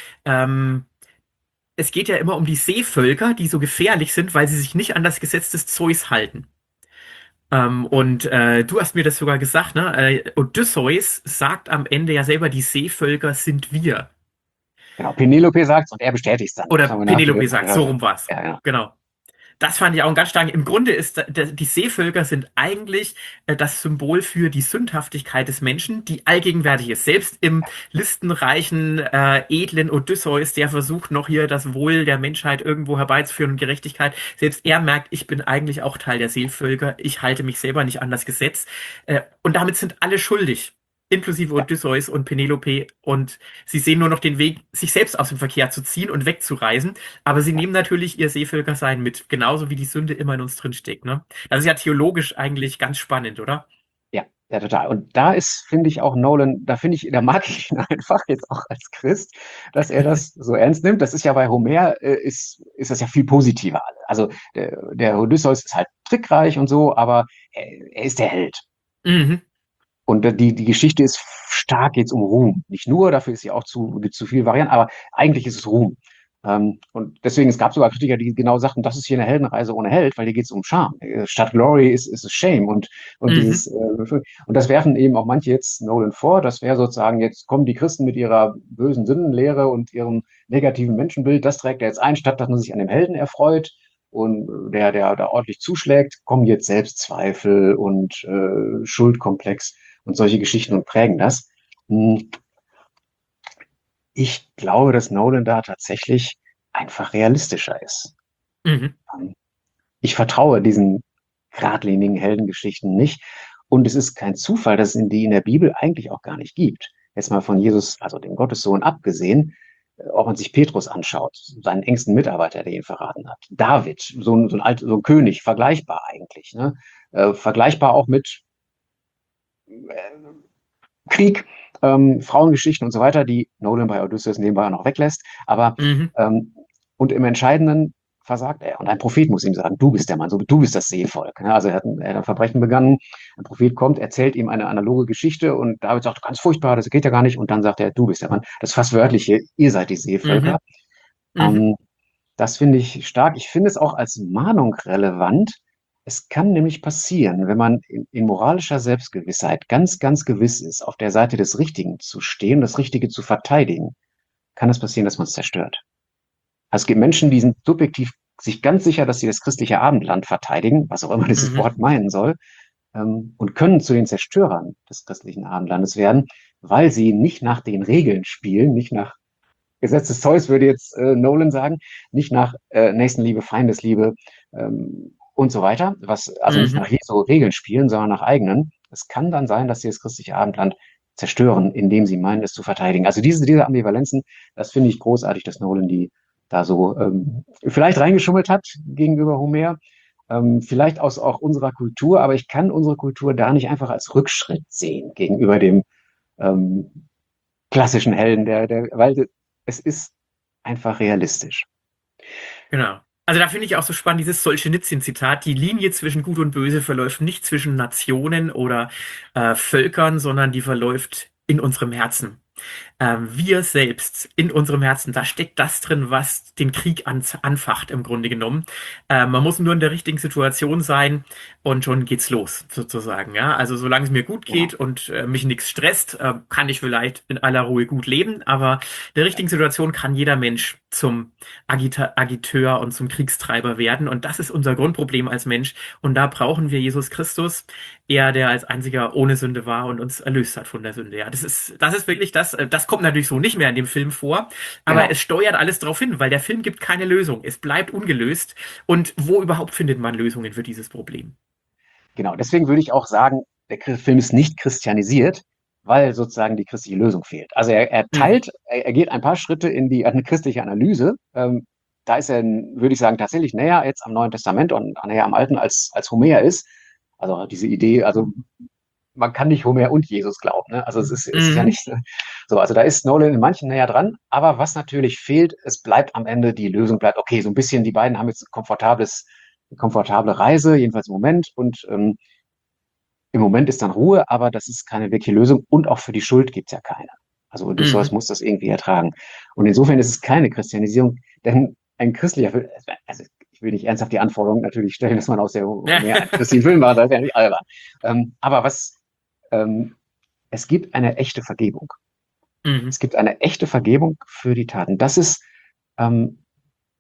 es geht ja immer um die Seevölker, die so gefährlich sind, weil sie sich nicht an das Gesetz des Zeus halten. Und du hast mir das sogar gesagt, ne? Odysseus sagt am Ende ja selber, die Seevölker sind wir. genau, Penelope sagt und er bestätigt es dann. Oder Das haben wir nachher. Penelope sagt, so rum war's. Ja, ja. Genau. Das fand ich auch ganz stark. Im Grunde ist die Seevölker sind eigentlich das Symbol für die Sündhaftigkeit des Menschen, die allgegenwärtig ist. Selbst im listenreichen, edlen Odysseus, der versucht noch hier das Wohl der Menschheit irgendwo herbeizuführen und Gerechtigkeit. Selbst er merkt, ich bin eigentlich auch Teil der Seevölker. Ich halte mich selber nicht an das Gesetz. Und damit sind alle schuldig. Inklusive Ja, Odysseus und Penelope. Und sie sehen nur noch den Weg, sich selbst aus dem Verkehr zu ziehen und wegzureisen. Aber sie ja, nehmen natürlich ihr Seevölkersein mit, genauso wie die Sünde immer in uns drin steckt, ne? Das ist ja theologisch eigentlich ganz spannend, oder? ja, ja, total. Und da ist, finde ich, auch Nolan, da mag ich ihn einfach jetzt auch als Christ, dass er das so ernst nimmt. Das ist ja bei Homer, ist das ja viel positiver. Also der Odysseus ist halt trickreich und so, aber er ist der Held. Mhm, Und die Geschichte ist stark jetzt um Ruhm. Nicht nur, dafür ist sie auch gibt zu viele Varianten, aber eigentlich ist es Ruhm. Und deswegen, es gab sogar Kritiker, die genau sagten, das ist hier eine Heldenreise ohne Held, weil hier geht es um Charme. Statt Glory ist es Shame. Und mhm, und das werfen eben auch manche jetzt Nolan vor. Das wäre sozusagen, jetzt kommen die Christen mit ihrer bösen Sündenlehre und ihrem negativen Menschenbild, das trägt er jetzt ein, statt dass man sich an dem Helden erfreut und der da ordentlich zuschlägt, kommen jetzt Selbstzweifel und Schuldkomplex und solche Geschichten und prägen das. Hm, Ich glaube, dass Nolan da tatsächlich einfach realistischer ist. mhm, Ähm, Ich vertraue diesen geradlinigen Heldengeschichten nicht. Und es ist kein Zufall, dass es die in der Bibel eigentlich auch gar nicht gibt. Jetzt mal von Jesus, also dem Gottessohn, abgesehen, ob man sich Petrus anschaut, seinen engsten Mitarbeiter, der ihn verraten hat. David, so ein König, vergleichbar eigentlich. Ne? Vergleichbar auch mit Krieg, Frauengeschichten und so weiter, die Nolan bei Odysseus nebenbei noch weglässt. Aber mhm, und im Entscheidenden versagt er. Und ein Prophet muss ihm sagen, du bist der Mann, so, du bist das Seevolk. Ja, also er hat ein Verbrechen begangen, ein Prophet kommt, erzählt ihm eine analoge Geschichte und David sagt, ganz furchtbar, das geht ja gar nicht. Und dann sagt er, du bist der Mann. Das ist fast wörtliche, ihr seid die Seevölker. mhm, mhm, Ähm, Das finde ich stark. Ich finde es auch als Mahnung relevant. Es kann nämlich passieren, wenn man in moralischer Selbstgewissheit ganz, ganz gewiss ist, auf der Seite des Richtigen zu stehen, das Richtige zu verteidigen, kann es passieren, dass man es zerstört. Also es gibt Menschen, die sind subjektiv sich ganz sicher, dass sie das christliche Abendland verteidigen, was auch immer dieses mhm, Wort meinen soll, und können zu den Zerstörern des christlichen Abendlandes werden, weil sie nicht nach den Regeln spielen, nicht nach Gesetz des Zeus, würde jetzt Nolan sagen, nicht nach Nächstenliebe, Feindesliebe und so weiter, also nicht mhm. nach Jesu Regeln spielen, sondern nach eigenen. Es kann dann sein, dass sie das christliche Abendland zerstören, indem sie meinen, es zu verteidigen. Also diese Ambivalenzen, das finde ich großartig, dass Nolan die da so vielleicht reingeschummelt hat gegenüber Homer, vielleicht aus auch unserer Kultur, aber ich kann unsere Kultur da nicht einfach als Rückschritt sehen gegenüber dem ähm, klassischen Helden, weil es ist einfach realistisch. Genau. Also da finde ich auch so spannend, dieses Solschenitsyn-Zitat, die Linie zwischen Gut und Böse verläuft nicht zwischen Nationen oder Völkern, sondern die verläuft in unserem Herzen. Wir selbst in unserem Herzen, da steckt das drin, was den Krieg anfacht im Grunde genommen. Man muss nur in der richtigen Situation sein und schon geht's los, sozusagen. Ja? Also solange es mir gut Genau. geht und mich nichts stresst, kann ich vielleicht in aller Ruhe gut leben. Aber in der richtigen Situation kann jeder Mensch zum Agiteur und zum Kriegstreiber werden. Und das ist unser Grundproblem als Mensch. Und da brauchen wir Jesus Christus, er, der als einziger ohne Sünde war und uns erlöst hat von der Sünde. Ja, das ist wirklich das. Das kommt natürlich so nicht mehr in dem Film vor, aber es Genau. steuert alles darauf hin, weil der Film gibt keine Lösung. Es bleibt ungelöst. Und wo überhaupt findet man Lösungen für dieses Problem? Genau. Deswegen würde ich auch sagen, der Film ist nicht christianisiert, weil sozusagen die christliche Lösung fehlt. Also Mhm. er geht ein paar Schritte in die eine christliche Analyse. Da ist er, würde ich sagen, tatsächlich näher jetzt am Neuen Testament und näher am Alten als Homer ist. Also diese Idee, also man kann nicht Homer und Jesus glauben. Ne? Also es ist ja Mhm. nicht so. Also da ist Nolan in manchen näher dran. Aber was natürlich fehlt, es bleibt am Ende, die Lösung bleibt, okay, so ein bisschen, die beiden haben jetzt eine komfortable Reise, jedenfalls im Moment. Und im Moment ist dann Ruhe, aber das ist keine wirkliche Lösung. Und auch für die Schuld gibt es ja keine. Also Odysseus Mhm. muss das irgendwie ertragen. Und insofern ist es keine Christianisierung, denn ein christlicher Film, also ich will nicht ernsthaft die Anforderung natürlich stellen, dass man aus der Ja. Homer einen christlichen Film macht, das wäre nicht albern. Aber ähm, es gibt eine echte Vergebung. Mhm. Es gibt eine echte Vergebung für die Taten. Ähm,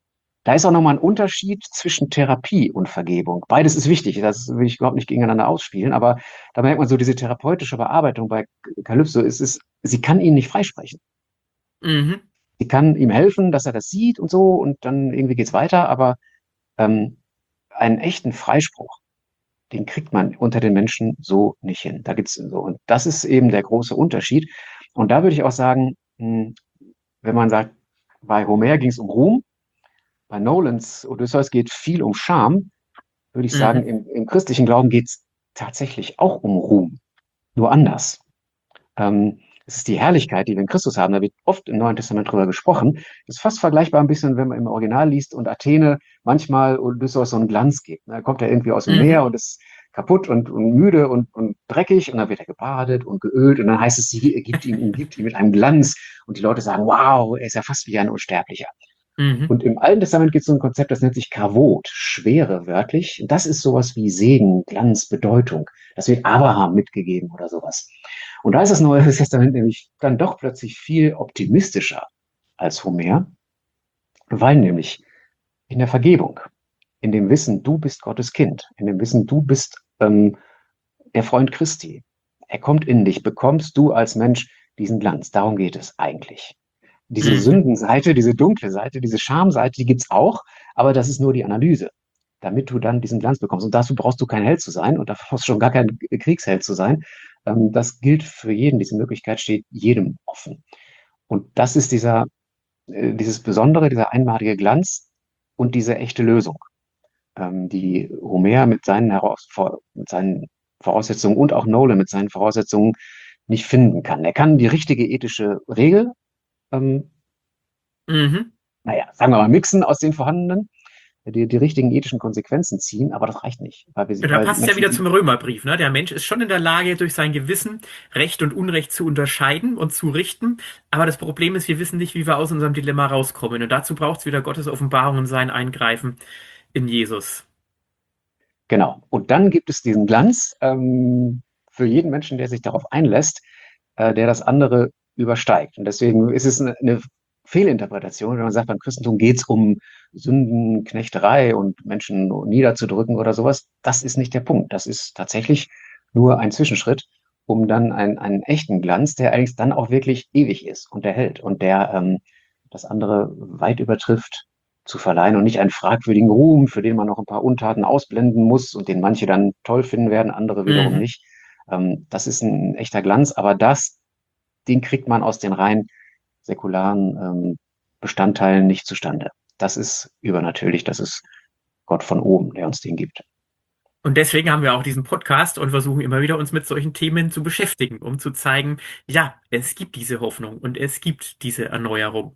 Da ist auch nochmal ein Unterschied zwischen Therapie und Vergebung. Beides ist wichtig, das will ich überhaupt nicht gegeneinander ausspielen, aber da merkt man so, diese therapeutische Bearbeitung bei Calypso sie kann ihn nicht freisprechen. Mhm. Sie kann ihm helfen, dass er das sieht und so und dann irgendwie geht's weiter, aber ähm, einen echten Freispruch, den kriegt man unter den Menschen so nicht hin. Da gibt's so, und das ist eben der große Unterschied. Und da würde ich auch sagen, wenn man sagt, bei Homer ging es um Ruhm, bei Nolans Odysseus geht viel um Scham, würde ich sagen, Mhm. im christlichen Glauben geht es tatsächlich auch um Ruhm, nur anders. Es ist die Herrlichkeit, die wir in Christus haben. Da wird oft im Neuen Testament drüber gesprochen. Das ist fast vergleichbar ein bisschen, wenn man im Original liest und Athene manchmal Odysseus so einen Glanz gibt. Da kommt er irgendwie aus dem Meer Mhm. und ist kaputt und müde und dreckig und dann wird er gebadet und geölt und dann heißt es, sie umgibt ihn mit einem Glanz und die Leute sagen, wow, er ist ja fast wie ein Unsterblicher. Mhm. Und im Alten Testament gibt es so ein Konzept, das nennt sich Kavod, Schwere wörtlich. Das ist sowas wie Segen, Glanz, Bedeutung. Das wird Abraham mitgegeben oder sowas. Und da ist das Neue Testament nämlich dann doch plötzlich viel optimistischer als Homer, weil nämlich in der Vergebung, in dem Wissen, du bist Gottes Kind, in dem Wissen, du bist der Freund Christi, er kommt in dich, bekommst du als Mensch diesen Glanz. Darum geht es eigentlich. Diese Mhm. Sündenseite, diese dunkle Seite, diese Schamseite, die gibt's auch, aber das ist nur die Analyse, damit du dann diesen Glanz bekommst. Und dazu brauchst du kein Held zu sein und da brauchst du schon gar kein Kriegsheld zu sein. Das gilt für jeden. Diese Möglichkeit steht jedem offen. Und das ist dieses Besondere, dieser einmalige Glanz und diese echte Lösung, die Homer mit seinen Voraussetzungen und auch Nolan mit seinen Voraussetzungen nicht finden kann. Er kann die richtige ethische Regel Mhm. naja, sagen wir mal, mixen aus den vorhandenen, die richtigen ethischen Konsequenzen ziehen, aber das reicht nicht, Ja, da weil passt es ja wieder Menschen, zum Römerbrief, ne? Der Mensch ist schon in der Lage, durch sein Gewissen Recht und Unrecht zu unterscheiden und zu richten. Aber das Problem ist, wir wissen nicht, wie wir aus unserem Dilemma rauskommen. Und dazu braucht es wieder Gottes Offenbarung und sein Eingreifen in Jesus. genau. Und dann gibt es diesen Glanz für jeden Menschen, der sich darauf einlässt, der das andere übersteigt. Und deswegen ist es eine Fehlinterpretation, wenn man sagt, beim Christentum geht es um Sündenknechterei und Menschen niederzudrücken oder sowas. Das ist nicht der Punkt. Das ist tatsächlich nur ein Zwischenschritt, um dann einen echten Glanz, der eigentlich dann auch wirklich ewig ist und der hält und der das andere weit übertrifft, zu verleihen und nicht einen fragwürdigen Ruhm, für den man noch ein paar Untaten ausblenden muss und den manche dann toll finden werden, andere wiederum Mhm. nicht. Das ist ein echter Glanz, aber den kriegt man aus den rein säkularen Bestandteilen nicht zustande. Das ist übernatürlich, das ist Gott von oben, der uns den gibt. Und deswegen haben wir auch diesen Podcast und versuchen immer wieder uns mit solchen Themen zu beschäftigen, um zu zeigen, ja, es gibt diese Hoffnung und es gibt diese Erneuerung.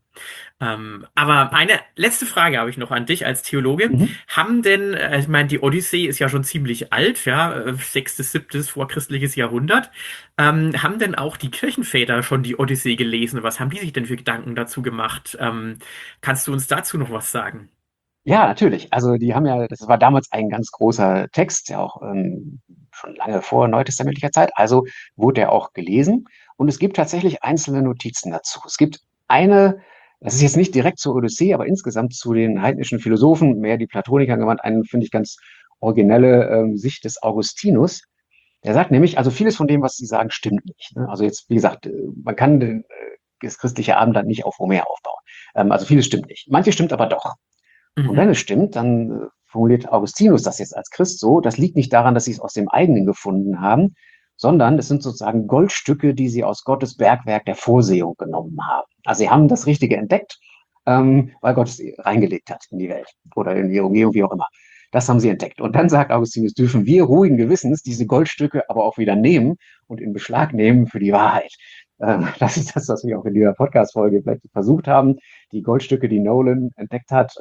Aber eine letzte Frage habe ich noch an dich als Theologe. Mhm. Haben denn, ich meine, die Odyssee ist ja schon ziemlich alt, ja, sechstes, siebtes vorchristliches Jahrhundert. Haben denn auch die Kirchenväter schon die Odyssee gelesen? Was haben die sich denn für Gedanken dazu gemacht? Kannst du uns dazu noch was sagen? Ja, natürlich. Also die haben ja, das war damals ein ganz großer Text, ja auch schon lange vor neutestamentlicher Zeit. Also wurde er auch gelesen. Und es gibt tatsächlich einzelne Notizen dazu. Es gibt eine, das ist jetzt nicht direkt zur Odyssee, aber insgesamt zu den heidnischen Philosophen, mehr die Platoniker gewandt, eine, finde ich, ganz originelle Sicht des Augustinus. Der sagt nämlich, also vieles von dem, was sie sagen, stimmt nicht. Ne? Also jetzt, wie gesagt, man kann das christliche Abendland nicht auf Homer aufbauen. Also vieles stimmt nicht. Manches stimmt aber doch. Und wenn Mhm. es stimmt, dann formuliert Augustinus das jetzt als Christ so, das liegt nicht daran, dass sie es aus dem eigenen gefunden haben, sondern es sind sozusagen Goldstücke, die sie aus Gottes Bergwerk der Vorsehung genommen haben. Also sie haben das Richtige entdeckt, weil Gott es reingelegt hat in die Welt oder in die Umgebung, wie auch immer. Das haben sie entdeckt. Und dann sagt Augustinus, dürfen wir ruhigen Gewissens diese Goldstücke aber auch wieder nehmen und in Beschlag nehmen für die Wahrheit. Das ist das, was wir auch in dieser Podcast-Folge vielleicht versucht haben, die Goldstücke, die Nolan entdeckt hat,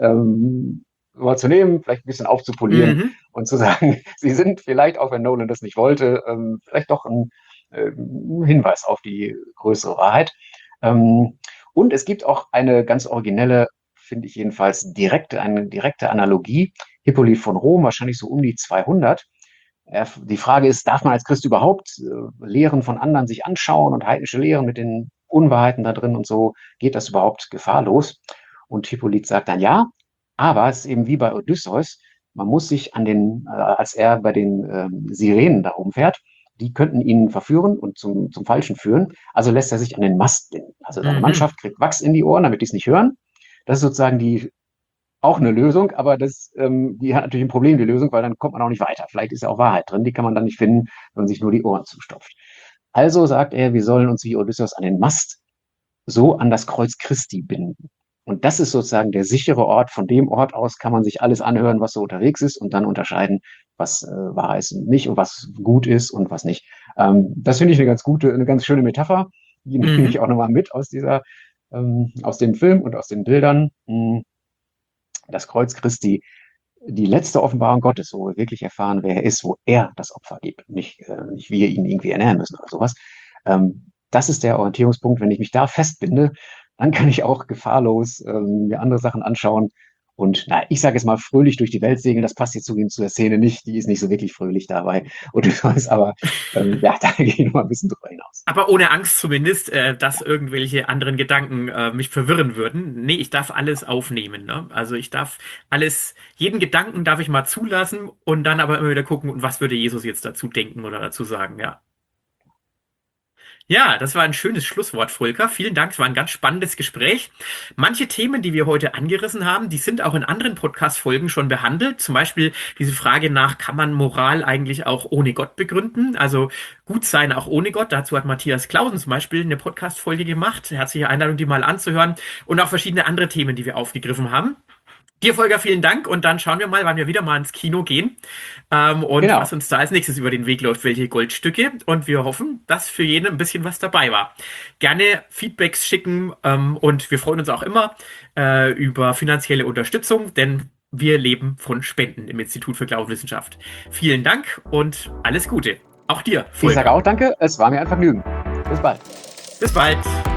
mal zu nehmen, vielleicht ein bisschen aufzupolieren Mhm. und zu sagen, sie sind vielleicht, auch wenn Nolan das nicht wollte, vielleicht doch ein Hinweis auf die größere Wahrheit. Ähm, und es gibt auch eine ganz originelle, finde ich jedenfalls, eine direkte Analogie. Hippolyt von Rom, wahrscheinlich so um die 200. Die Frage ist, darf man als Christ überhaupt Lehren von anderen sich anschauen und heidnische Lehren mit den Unwahrheiten da drin und so? Geht das überhaupt gefahrlos? Und Hippolyt sagt dann ja. Aber es ist eben wie bei Odysseus, man muss sich als er bei den Sirenen da rumfährt, die könnten ihn verführen und zum Falschen führen. Also lässt er sich an den Mast binden. Also seine Mhm. Mannschaft kriegt Wachs in die Ohren, damit die es nicht hören. Das ist sozusagen auch eine Lösung, aber die hat natürlich ein Problem, die Lösung, weil dann kommt man auch nicht weiter. Vielleicht ist ja auch Wahrheit drin, die kann man dann nicht finden, wenn man sich nur die Ohren zustopft. Also sagt er, wir sollen uns wie Odysseus an den Mast so an das Kreuz Christi binden. Und das ist sozusagen der sichere Ort. Von dem Ort aus kann man sich alles anhören, was so unterwegs ist und dann unterscheiden, was wahr ist und nicht und was gut ist und was nicht. Das finde ich eine ganz schöne Metapher. Die nehme Mhm. ich auch nochmal mit aus dem Film und aus den Bildern. Das Kreuz Christi, die letzte Offenbarung Gottes, wo wir wirklich erfahren, wer er ist, wo er das Opfer gibt, nicht wir ihn irgendwie ernähren müssen oder sowas. Das ist der Orientierungspunkt. Wenn ich mich da festbinde, dann kann ich auch gefahrlos mir andere Sachen anschauen und, na, ich sage jetzt mal, fröhlich durch die Welt segeln. Das passt jetzt zu der Szene nicht. Die ist nicht so wirklich fröhlich dabei. Und du weißt aber, ja, da gehe ich noch mal ein bisschen drüber hinaus. Aber ohne Angst zumindest, dass irgendwelche anderen Gedanken mich verwirren würden. Nee, ich darf alles aufnehmen, ne? Also ich darf jeden Gedanken darf ich mal zulassen und dann aber immer wieder gucken, und was würde Jesus jetzt dazu denken oder dazu sagen, ja. Ja, das war ein schönes Schlusswort, Volker. Vielen Dank, es war ein ganz spannendes Gespräch. Manche Themen, die wir heute angerissen haben, die sind auch in anderen Podcast-Folgen schon behandelt. Zum Beispiel diese Frage nach, kann man Moral eigentlich auch ohne Gott begründen? Also gut sein auch ohne Gott. Dazu hat Matthias Clausen zum Beispiel eine Podcast-Folge gemacht. Herzliche Einladung, die mal anzuhören. Und auch verschiedene andere Themen, die wir aufgegriffen haben. Dir, Volker, vielen Dank und dann schauen wir mal, wann wir wieder mal ins Kino gehen und was Genau. uns da als nächstes über den Weg läuft, welche Goldstücke. Und wir hoffen, dass für jeden ein bisschen was dabei war. Gerne Feedbacks schicken und wir freuen uns auch immer über finanzielle Unterstützung, denn wir leben von Spenden im Institut für Glaubenswissenschaft. Vielen Dank und alles Gute. Auch dir, Ich sage Volker. auch danke. Es war mir ein Vergnügen. Bis bald. Bis bald.